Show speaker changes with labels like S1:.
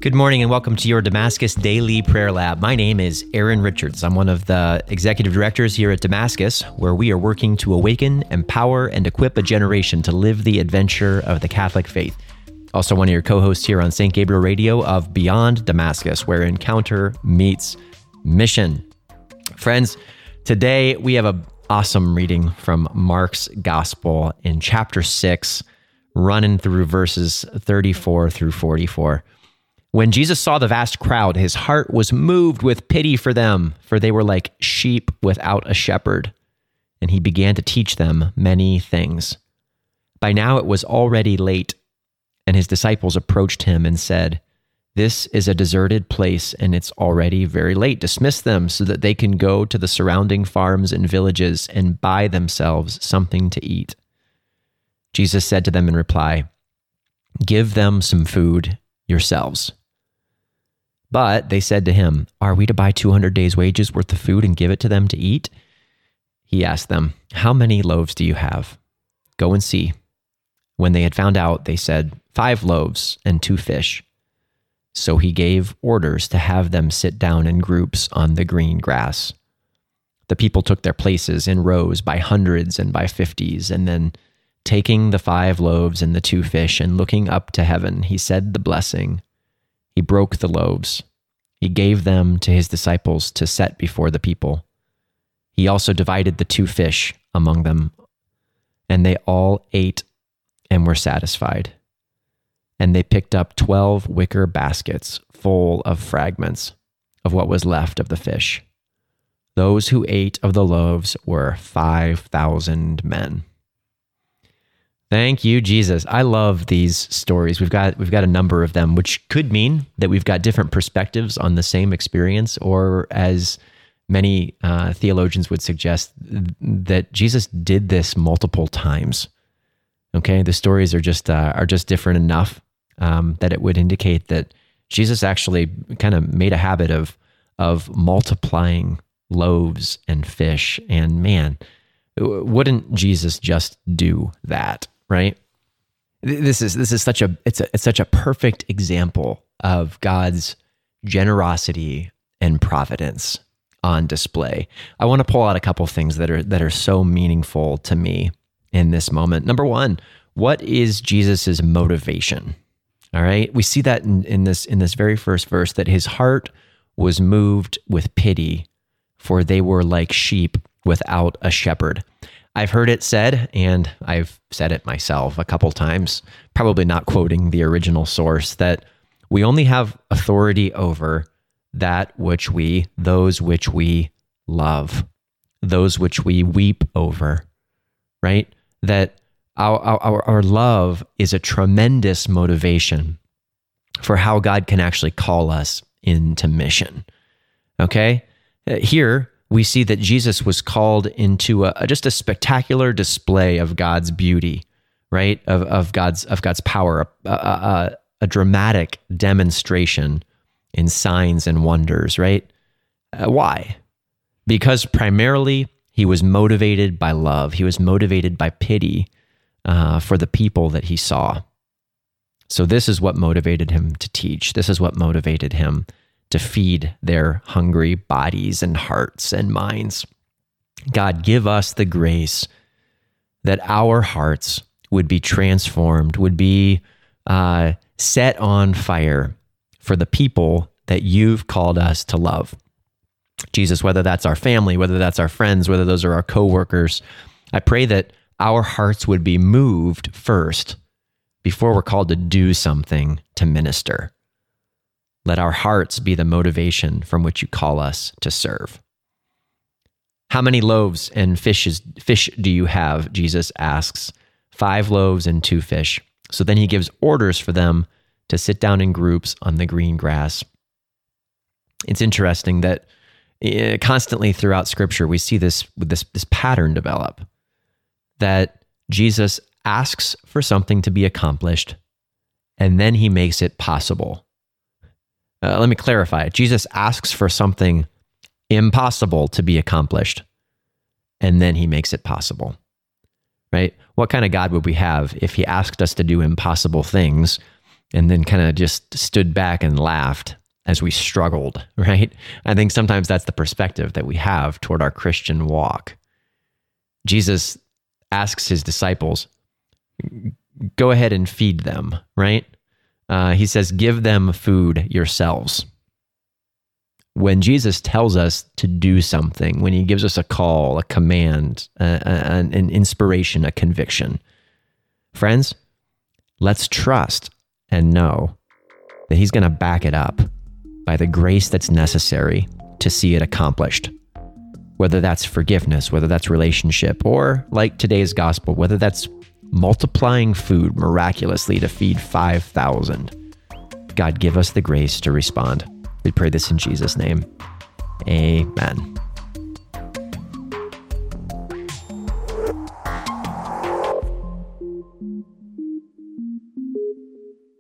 S1: Good morning and welcome to your Damascus Daily Prayer Lab. My name is Aaron Richards. I'm one of the executive directors here at Damascus, where we are working to awaken, empower, and equip a generation to live the adventure of the Catholic faith. Also one of your co-hosts here on St. Gabriel Radio of Beyond Damascus, where encounter meets mission. Friends, today we have an awesome reading from Mark's Gospel in chapter 6, running through verses 34 through 44. When Jesus saw the vast crowd, his heart was moved with pity for them, for they were like sheep without a shepherd, and he began to teach them many things. By now it was already late, and his disciples approached him and said, "This is a deserted place, and it's already very late. Dismiss them so that they can go to the surrounding farms and villages and buy themselves something to eat." Jesus said to them in reply, "Give them some food yourselves." But they said to him, "Are we to buy 200 days' wages worth of food and give it to them to eat?" He asked them, "How many loaves do you have? Go and see." When they had found out, they said, 5 loaves and 2 fish. So he gave orders to have them sit down in groups on the green grass. The people took their places in rows by hundreds and by 50s, and then taking the 5 loaves and the 2 fish and looking up to heaven, he said the blessing. He broke the loaves. He gave them to his disciples to set before the people. He also divided the 2 fish among them, and they all ate and were satisfied. And they picked up 12 wicker baskets full of fragments of what was left of the fish. Those who ate of the loaves were 5,000 men. Thank you, Jesus. I love these stories. We've got a number of them, which could mean that we've got different perspectives on the same experience, or as many theologians would suggest, that Jesus did this multiple times. Okay, the stories are just different enough that it would indicate that Jesus actually kind of made a habit of multiplying loaves and fish. And man, wouldn't Jesus just do that? Right? This is such a perfect example of God's generosity and providence on display. I want to pull out a couple things that are so meaningful to me in this moment. Number one, what is Jesus's motivation? All right, we see that in this very first verse, that his heart was moved with pity, for they were like sheep without a shepherd. I've heard it said, and I've said it myself a couple times, probably not quoting the original source, that we only have authority over those which we love, those which we weep over, right? That our love is a tremendous motivation for how God can actually call us into mission, okay? Here, we see that Jesus was called into just a spectacular display of God's beauty, right? Of God's power, a dramatic demonstration in signs and wonders, right? Why? Because primarily he was motivated by love. He was motivated by pity for the people that he saw. So this is what motivated him to teach. This is what motivated him to feed their hungry bodies and hearts and minds. God, give us the grace that our hearts would be transformed, would be set on fire for the people that you've called us to love. Jesus, whether that's our family, whether that's our friends, whether those are our coworkers, I pray that our hearts would be moved first before we're called to do something to minister. Let our hearts be the motivation from which you call us to serve. How many loaves and fish do you have? Jesus asks. 5 loaves and 2 fish. So then he gives orders for them to sit down in groups on the green grass. It's interesting that constantly throughout Scripture, we see this pattern develop, that Jesus asks for something to be accomplished, and then he makes it possible. Let me clarify. Jesus asks for something impossible to be accomplished, and then he makes it possible, right? What kind of God would we have if he asked us to do impossible things and then kind of just stood back and laughed as we struggled, right? I think sometimes that's the perspective that we have toward our Christian walk. Jesus asks his disciples, go ahead and feed them, right? He says, give them food yourselves. When Jesus tells us to do something, when he gives us a call, a command, an inspiration, a conviction, friends, let's trust and know that he's going to back it up by the grace that's necessary to see it accomplished. Whether that's forgiveness, whether that's relationship, or like today's gospel, whether that's multiplying food miraculously to feed 5,000. God, give us the grace to respond. We pray this in Jesus' name. Amen.